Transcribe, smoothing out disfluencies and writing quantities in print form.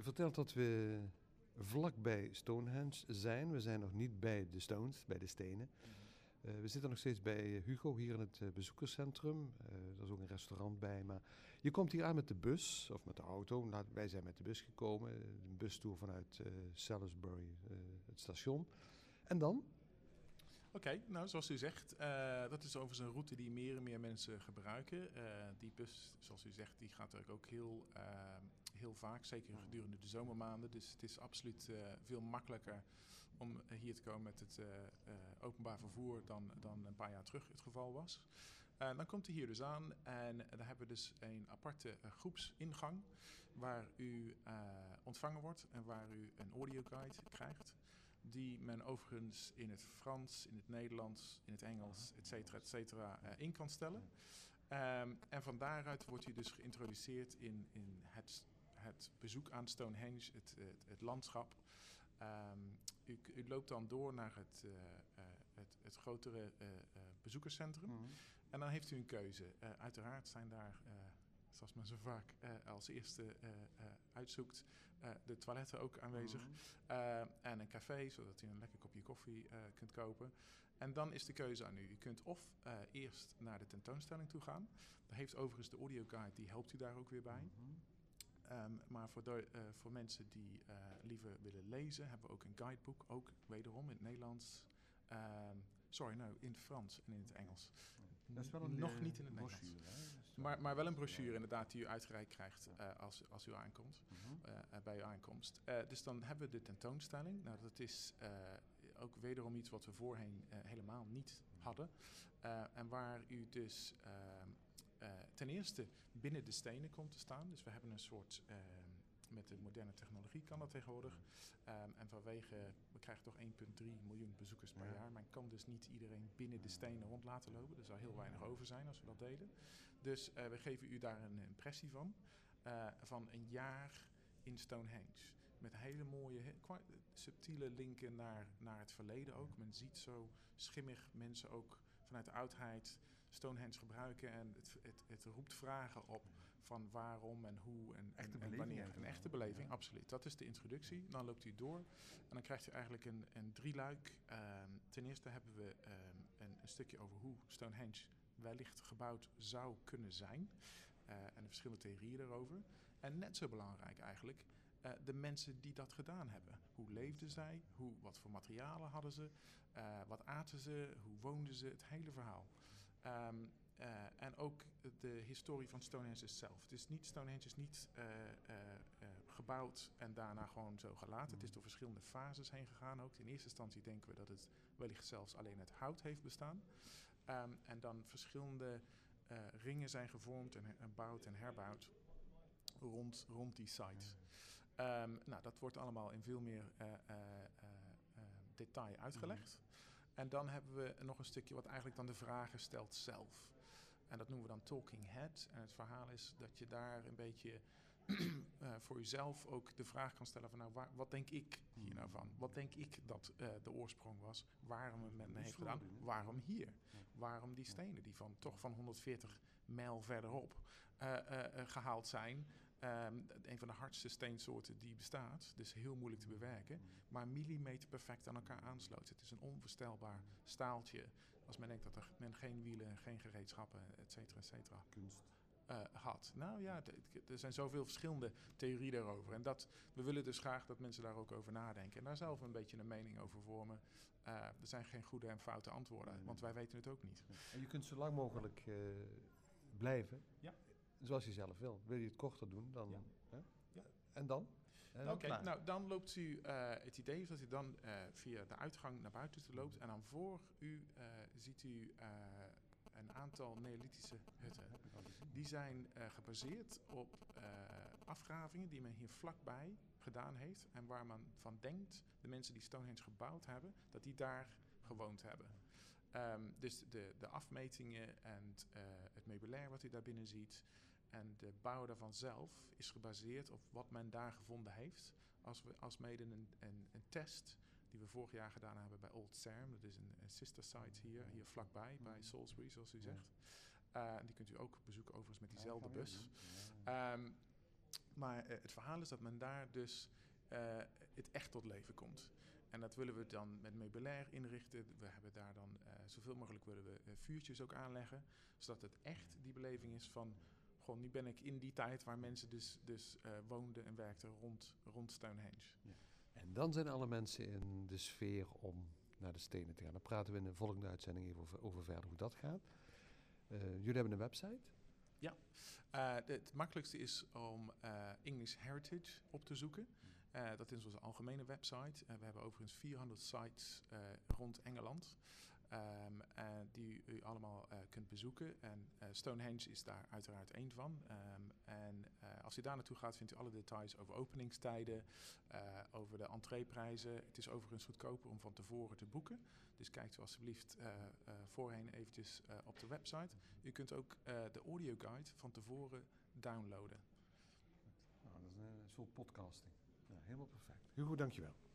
vertelt dat we vlakbij Stonehenge zijn. We zijn nog niet bij de Stones, bij de stenen. We zitten nog steeds bij Hugo hier in het bezoekerscentrum. Er is ook een restaurant bij. Maar je komt hier aan met de bus of met de auto. Nou, wij zijn met de bus gekomen. Een bustour vanuit Salisbury, het station. En dan? Oké, nou zoals u zegt, dat is overigens een route die meer en meer mensen gebruiken. Die bus, zoals u zegt, die gaat ook heel vaak, zeker gedurende de zomermaanden. Dus het is absoluut veel makkelijker om hier te komen met het openbaar vervoer dan een paar jaar terug het geval was. Dan komt u hier dus aan en dan hebben we dus een aparte groepsingang waar u ontvangen wordt en waar u een audioguide krijgt. Die men overigens in het Frans, in het Nederlands, in het Engels, et cetera, in kan stellen. En van daaruit wordt u dus geïntroduceerd in het bezoek aan Stonehenge, het landschap. U loopt dan door naar het grotere bezoekerscentrum. En dan heeft u een keuze. Uiteraard zijn daar, zoals men zo vaak als eerste uitzoekt, de toiletten ook aanwezig. En een café, zodat u een lekker kopje koffie kunt kopen. En dan is de keuze aan u. U kunt of eerst naar de tentoonstelling toe gaan. Daar heeft overigens de audioguide, die helpt u daar ook weer bij. Maar voor mensen die liever willen lezen, hebben we ook een guideboek, ook wederom in het Nederlands. In het Frans en in het Engels. Dat is wel nog niet in het brochure, Nederlands. Maar wel een brochure inderdaad die u uitgereikt krijgt als u aankomt, bij uw aankomst. Dus dan hebben we de tentoonstelling. Nou, dat is ook wederom iets wat we voorheen helemaal niet hadden. En waar u dus ten eerste binnen de stenen komt te staan. Dus we hebben een soort, met de moderne technologie kan dat tegenwoordig. En we krijgen toch 1,3 miljoen bezoekers per jaar. Men kan dus niet iedereen binnen de stenen rond laten lopen. Er zou heel weinig over zijn als we dat deden. Dus we geven u daar een impressie van een jaar in Stonehenge. Met hele mooie, subtiele linken naar het verleden ook. Men ziet zo schimmig mensen ook vanuit de oudheid Stonehenge gebruiken. En het roept vragen op van waarom en hoe en wanneer. Een echte beleving, absoluut. Dat is de introductie. Dan loopt u door en dan krijgt u eigenlijk een drieluik. Ten eerste hebben we een stukje over hoe Stonehenge wellicht gebouwd zou kunnen zijn. En de verschillende theorieën daarover. En net zo belangrijk eigenlijk, de mensen die dat gedaan hebben. Hoe leefden zij? Wat voor materialen hadden ze? Wat aten ze? Hoe woonden ze? Het hele verhaal. En ook de historie van Stonehenge zelf. Stonehenge is niet gebouwd en daarna gewoon zo gelaten. Het is door verschillende fases heen gegaan ook. In eerste instantie denken we dat het wellicht zelfs alleen uit hout heeft bestaan. En dan verschillende ringen zijn gevormd en bouwd en herbouwd rond die sites. Dat wordt allemaal in veel meer detail uitgelegd. En dan hebben we nog een stukje wat eigenlijk dan de vragen stelt zelf. En dat noemen we dan Talking Head. En het verhaal is dat je daar een beetje voor jezelf ook de vraag kan stellen van wat denk ik hier nou van? Wat denk ik dat de oorsprong was? Waarom men heeft gedaan? Waarom hier? Waarom die stenen die van 140 mijl verderop gehaald zijn? Een van de hardste steensoorten die bestaat. Dus heel moeilijk te bewerken. Maar millimeter perfect aan elkaar aansloot. Het is een onvoorstelbaar staaltje. Als men denkt dat men geen wielen, geen gereedschappen, et cetera. Kunst. Had. Nou ja, er zijn zoveel verschillende theorieën daarover. En we willen dus graag dat mensen daar ook over nadenken. En daar zelf een beetje een mening over vormen. Er zijn geen goede en foute antwoorden. Want wij weten het ook niet. En je kunt zo lang mogelijk blijven. Ja. Zoals je zelf wil. Wil je het korter doen, dan... Ja. Hè? Ja. En dan? Oké, dan loopt u... het idee is dat u dan via de uitgang naar buiten toe loopt. En dan voor u ziet u een aantal neolithische hutten. Die zijn gebaseerd op afgravingen die men hier vlakbij gedaan heeft. En waar men van denkt, de mensen die Stonehenge gebouwd hebben, dat die daar gewoond hebben. Dus de afmetingen en het meubilair wat u daar binnen ziet en de bouw daarvan zelf is gebaseerd op wat men daar gevonden heeft. Als mede een test die we vorig jaar gedaan hebben bij Old Sarum. Dat is een sister site hier vlakbij, bij Salisbury, zoals u zegt. Die kunt u ook bezoeken overigens met diezelfde bus. Maar het verhaal is dat men daar dus het echt tot leven komt. En dat willen we dan met meubilair inrichten. We hebben daar dan zoveel mogelijk willen we vuurtjes ook aanleggen. Zodat het echt die beleving is van... Gewoon, nu ben ik in die tijd waar mensen dus woonden en werkten rond Stonehenge. Ja. En dan zijn alle mensen in de sfeer om naar de stenen te gaan. Dan praten we in de volgende uitzending even over verder hoe dat gaat. Jullie hebben een website? Ja, het makkelijkste is om English Heritage op te zoeken. Dat is onze algemene website. We hebben overigens 400 sites rond Engeland. Die u allemaal kunt bezoeken. En Stonehenge is daar uiteraard één van. Als u daar naartoe gaat, vindt u alle details over openingstijden, over de entreeprijzen. Het is overigens goedkoper om van tevoren te boeken. Dus kijkt u alsjeblieft voorheen eventjes op de website. U kunt ook de audioguide van tevoren downloaden. Nou, dat is een soort podcasting. Ja, helemaal perfect. Hugo, dankjewel.